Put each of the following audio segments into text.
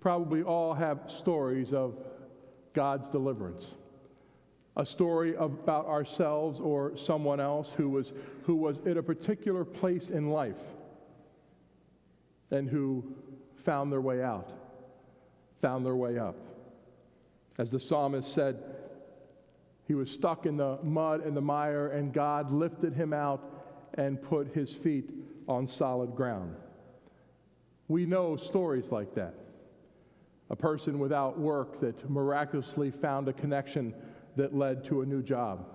probably all have stories of God's deliverance. A story about ourselves or someone else who was in a particular place in life and who found their way out, found their way up. As the psalmist said, he was stuck in the mud and the mire, and God lifted him out and put his feet on solid ground. We know stories like that. A person without work that miraculously found a connection that led to a new job.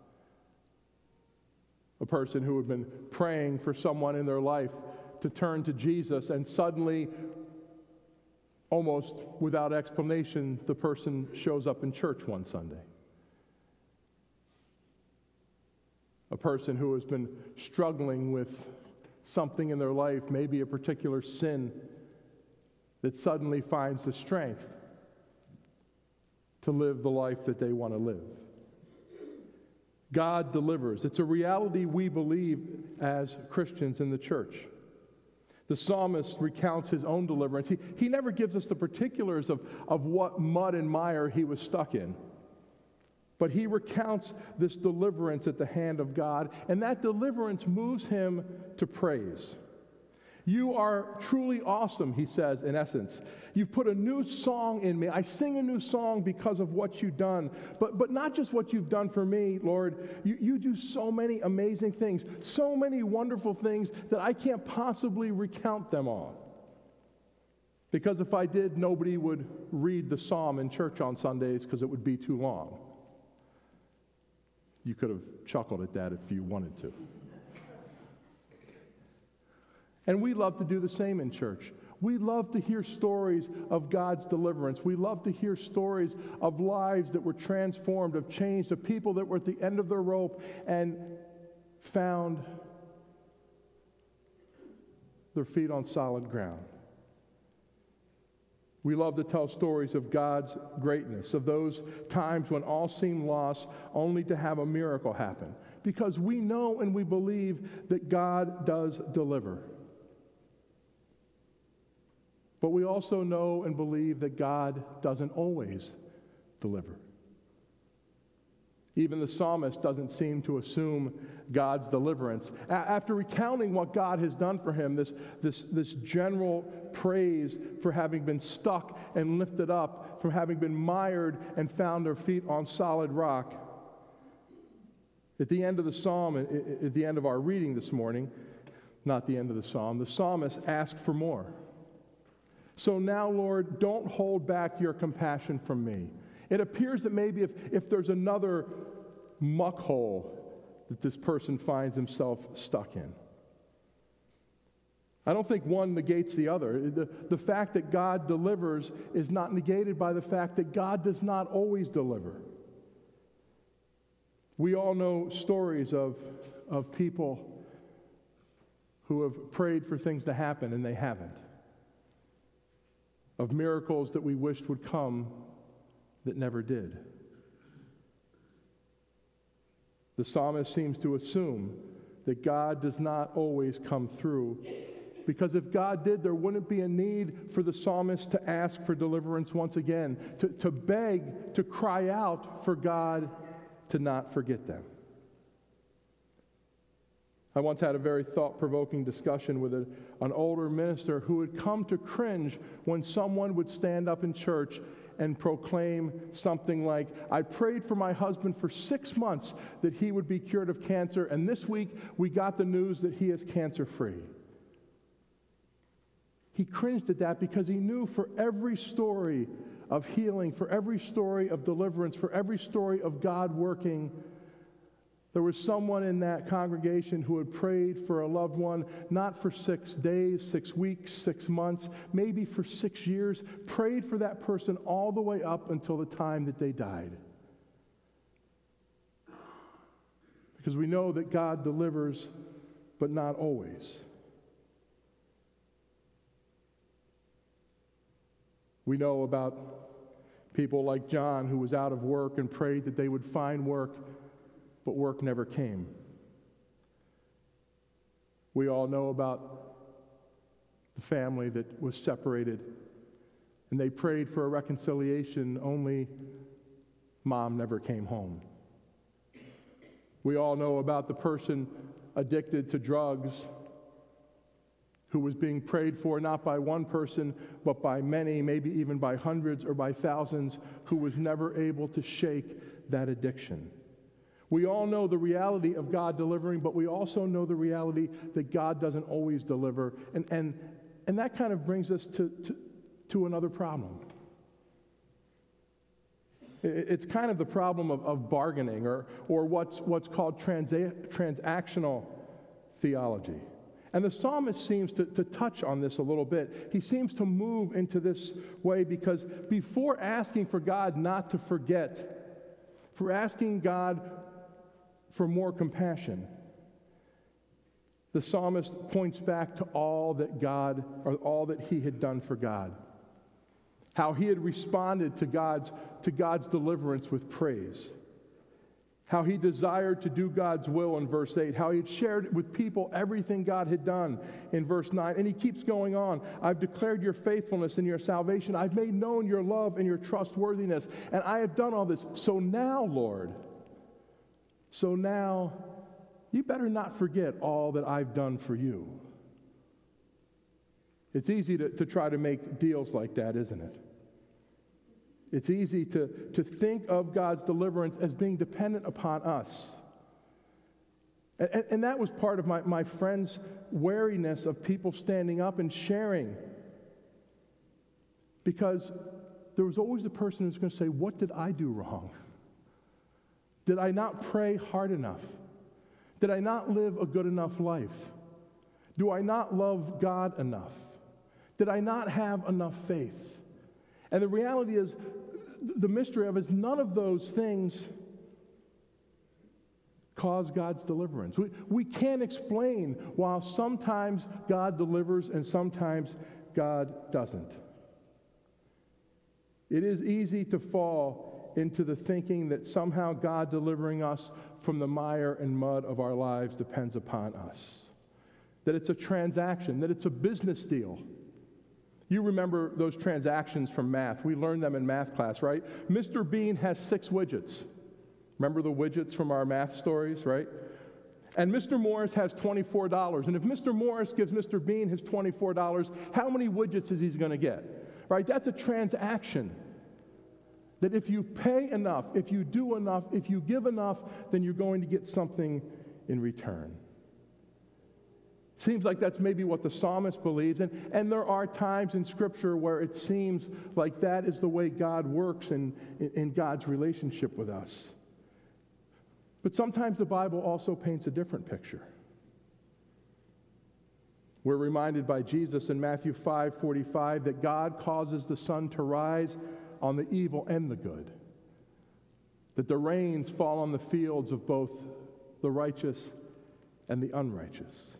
A person who had been praying for someone in their life to turn to Jesus, and suddenly, almost without explanation, the person shows up in church one Sunday. A person who has been struggling with something in their life, maybe a particular sin, that suddenly finds the strength to live the life that they want to live. God delivers. It's a reality we believe as Christians in the church. The psalmist recounts his own deliverance. He never gives us the particulars of what mud and mire he was stuck in. But he recounts this deliverance at the hand of God, and that deliverance moves him to praise. You are truly awesome, he says, in essence. You've put a new song in me. I sing a new song because of what you've done. But not just what you've done for me, Lord. You do so many amazing things, so many wonderful things that I can't possibly recount them all. Because if I did, nobody would read the psalm in church on Sundays because it would be too long. You could have chuckled at that if you wanted to. And we love to do the same in church. We love to hear stories of God's deliverance. We love to hear stories of lives that were transformed, of changed, of people that were at the end of their rope and found their feet on solid ground. We love to tell stories of God's greatness, of those times when all seemed lost, only to have a miracle happen. Because we know and we believe that God does deliver. But we also know and believe that God doesn't always deliver. Even the psalmist doesn't seem to assume God's deliverance. After recounting what God has done for him, this general praise for having been stuck and lifted up, from having been mired and found their feet on solid rock, at the end of the psalm, at the end of our reading this morning, not the end of the psalmist asked for more. So now, Lord, don't hold back your compassion from me. It appears that maybe if there's another muck hole that this person finds himself stuck in. I don't think one negates the other. The fact that God delivers is not negated by the fact that God does not always deliver. We all know stories of people who have prayed for things to happen and they haven't. Of miracles that we wished would come that never did. The psalmist seems to assume that God does not always come through, because if God did, there wouldn't be a need for the psalmist to ask for deliverance once again, to beg, to cry out for God to not forget them. I once had a very thought-provoking discussion with an older minister who had come to cringe when someone would stand up in church and proclaim something like, I prayed for my husband for 6 months that he would be cured of cancer, and this week we got the news that he is cancer-free. He cringed at that because he knew for every story of healing, for every story of deliverance, for every story of God working, there was someone in that congregation who had prayed for a loved one, not for 6 days, 6 weeks, 6 months, maybe for 6 years, prayed for that person all the way up until the time that they died. Because we know that God delivers, but not always. We know about people like John, who was out of work and prayed that they would find work, but work never came. We all know about the family that was separated And they prayed for a reconciliation, only mom never came home. We all know about the person addicted to drugs who was being prayed for not by one person, but by many, maybe even by hundreds or by thousands, who was never able to shake that addiction. We all know the reality of God delivering, but we also know the reality that God doesn't always deliver. And that kind of brings us to another problem. It's kind of the problem of bargaining or what's called transactional theology. And the psalmist seems to touch on this a little bit. He seems to move into this way because before asking for God not to forget, for asking God for more compassion, the psalmist points back to all that he had done for God. How he had responded to God's deliverance with praise. How he desired to do God's will in verse 8. How he had shared with people everything God had done in verse 9. And he keeps going on. I've declared your faithfulness and your salvation. I've made known your love and your trustworthiness. And I have done all this. So now, Lord, you better not forget all that I've done for you. It's easy to try to make deals like that, isn't it? It's easy to think of God's deliverance as being dependent upon us. And that was part of my friend's wariness of people standing up and sharing. Because there was always the person who's going to say, what did I do wrong? Did I not pray hard enough? Did I not live a good enough life? Do I not love God enough? Did I not have enough faith? And the reality is, the mystery of it is none of those things cause God's deliverance. We can't explain why sometimes God delivers and sometimes God doesn't. It is easy to fall into the thinking that somehow God delivering us from the mire and mud of our lives depends upon us. That it's a transaction, that it's a business deal. You remember those transactions from math. We learned them in math class, right? Mr. Bean has 6 widgets. Remember the widgets from our math stories, right? And Mr. Morris has $24. And if Mr. Morris gives Mr. Bean his $24, how many widgets is he going to get? Right? That's a transaction. That if you pay enough, if you do enough, if you give enough, then you're going to get something in return. Seems like that's maybe what the psalmist believes. And there are times in Scripture where it seems like that is the way God works in God's relationship with us. But sometimes the Bible also paints a different picture. We're reminded by Jesus in Matthew 5:45 that God causes the sun to rise on the evil and the good. That the rains fall on the fields of both the righteous and the unrighteous.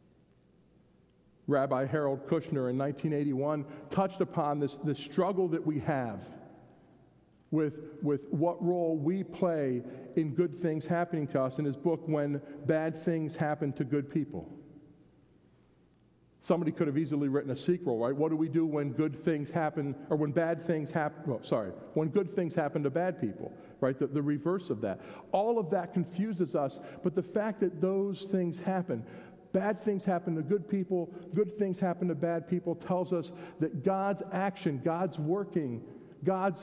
Rabbi Harold Kushner in 1981 touched upon this struggle that we have with what role we play in good things happening to us in his book, When Bad Things Happen to Good People. Somebody could have easily written a sequel, right? What do we do when good things happen, or when bad things happen, when good things happen to bad people, right? The reverse of that. All of that confuses us, but the fact that those things happen, bad things happen to good people, good things happen to bad people, tells us that God's action, God's working, God's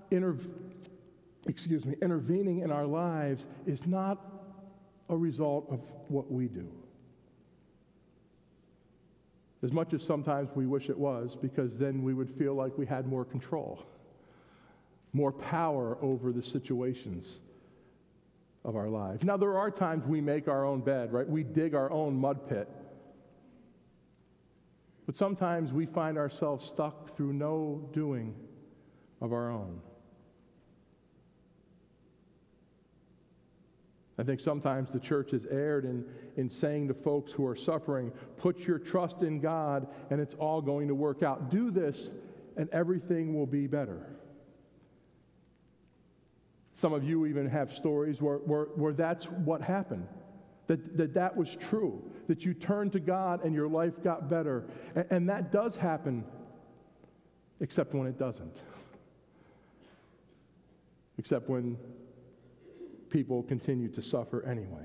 intervening in our lives is not a result of what we do. As much as sometimes we wish it was, because then we would feel like we had more control, more power over the situations of our lives. Now, there are times we make our own bed, right? We dig our own mud pit. But sometimes we find ourselves stuck through no doing of our own. I think sometimes the church has erred in saying to folks who are suffering, put your trust in God and it's all going to work out. Do this and everything will be better. Some of you even have stories where that's what happened, that was true, that you turned to God and your life got better. And that does happen except when it doesn't. Except when people continue to suffer anyway.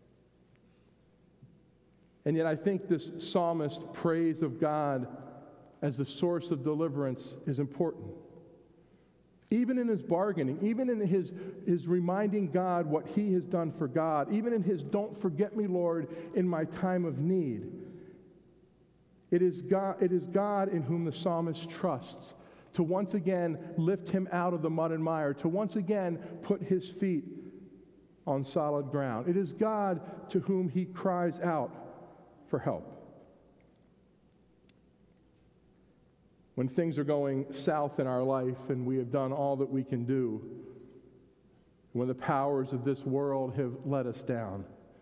And yet I think this psalmist's praise of God as the source of deliverance is important. Even in his bargaining, even in his reminding God what he has done for God, even in his "don't forget me, Lord, in my time of need," it is God in whom the psalmist trusts to once again lift him out of the mud and mire, to once again put his feet on solid ground. It is God to whom he cries out for help. When things are going south in our life and we have done all that we can do, when the powers of this world have let us down,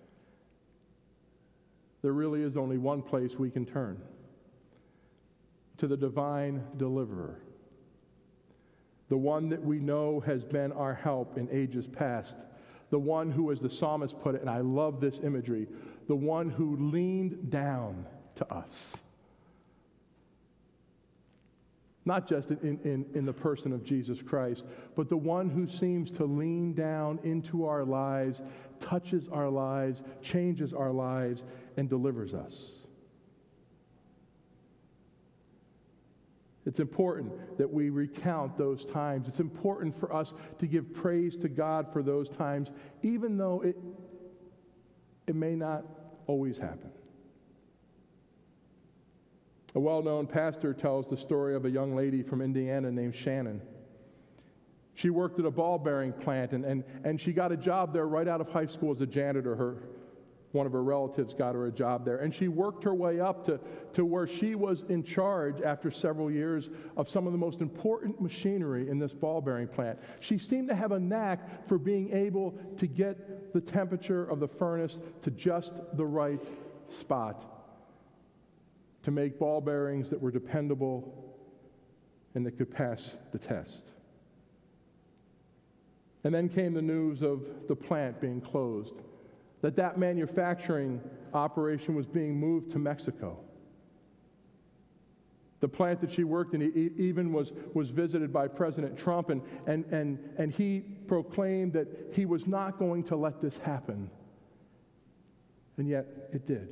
there really is only one place we can turn: to the divine deliverer, the one that we know has been our help in ages past, the one who, as the psalmist put it, and I love this imagery, the one who leaned down to us. Not just in the person of Jesus Christ, but the one who seems to lean down into our lives, touches our lives, changes our lives, and delivers us. It's important that we recount those times. It's important for us to give praise to God for those times, even though it may not always happen. A well-known pastor tells the story of a young lady from Indiana named Shannon. She worked at a ball bearing plant, and she got a job there right out of high school as a janitor. One of her relatives got her a job there, and she worked her way up to where she was in charge after several years of some of the most important machinery in this ball bearing plant. She seemed to have a knack for being able to get the temperature of the furnace to just the right spot, to make ball bearings that were dependable and that could pass the test. And then came the news of the plant being closed, that manufacturing operation was being moved to Mexico. The plant that she worked in even was visited by President Trump, and he proclaimed that he was not going to let this happen. And yet it did.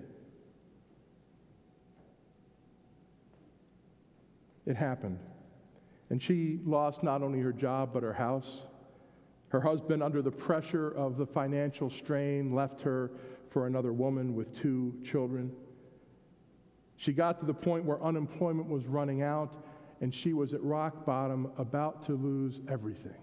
It happened. And she lost not only her job, but her house. Her husband, under the pressure of the financial strain, left her for another woman with 2 children. She got to the point where unemployment was running out, and she was at rock bottom, about to lose everything.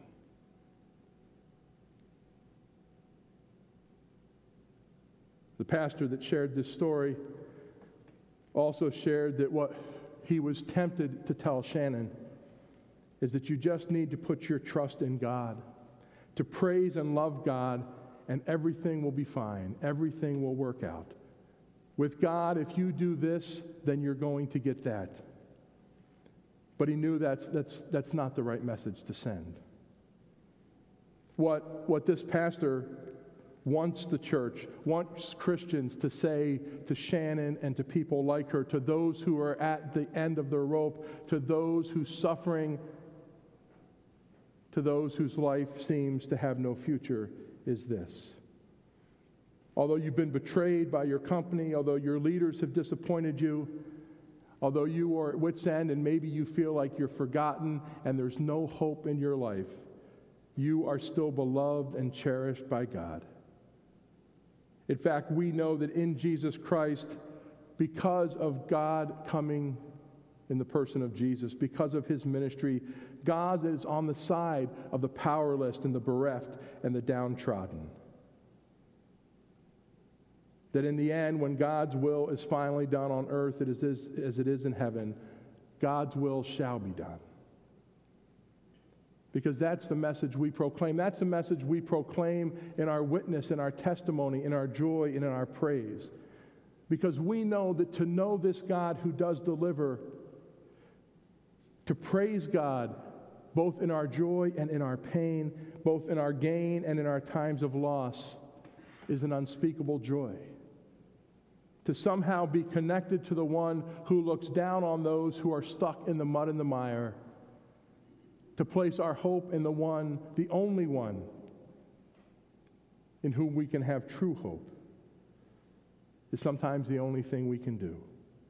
The pastor that shared this story also shared that what he was tempted to tell Shannon is that you just need to put your trust in God, to praise and love God, and everything will be fine. Everything will work out. With God, if you do this, then you're going to get that. But he knew that's not the right message to send. What this pastor wants the church, wants Christians to say to Shannon and to people like her, to those who are at the end of their rope, to those who's suffering, to those whose life seems to have no future, is this: although you've been betrayed by your company, although your leaders have disappointed you, although you are at wit's end and maybe you feel like you're forgotten and there's no hope in your life, you are still beloved and cherished by God. In fact, we know that in Jesus Christ, because of God coming in the person of Jesus, because of his ministry, God is on the side of the powerless and the bereft and the downtrodden. That in the end, when God's will is finally done on earth as it is in heaven, God's will shall be done. Because that's the message we proclaim. That's the message we proclaim in our witness, in our testimony, in our joy, and in our praise. Because we know that to know this God who does deliver, to praise God both in our joy and in our pain, both in our gain and in our times of loss, is an unspeakable joy. to somehow be connected to the one who looks down on those who are stuck in the mud and the mire, to place our hope in the one, the only one, in whom we can have true hope, is sometimes the only thing we can do.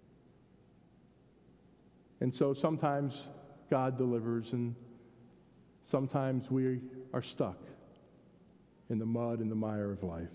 And so sometimes God delivers, and sometimes we are stuck in the mud and the mire of life.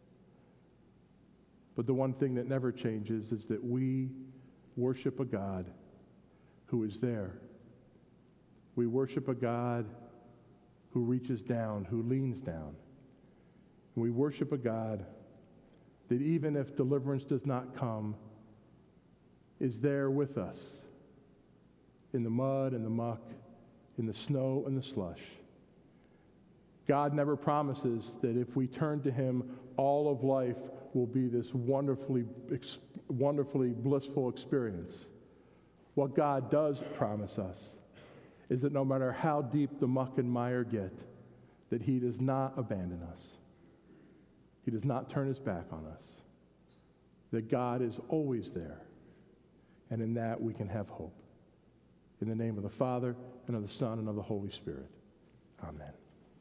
But the one thing that never changes is that we worship a God who is there. We worship a God who reaches down, who leans down. And we worship a God that even if deliverance does not come, is there with us in the mud and the muck, in the snow and the slush. God never promises that if we turn to him, all of life will be this wonderfully blissful experience. What God does promise us is that no matter how deep the muck and mire get, that he does not abandon us. He does not turn his back on us. That God is always there. And in that we can have hope. In the name of the Father, and of the Son, and of the Holy Spirit. Amen.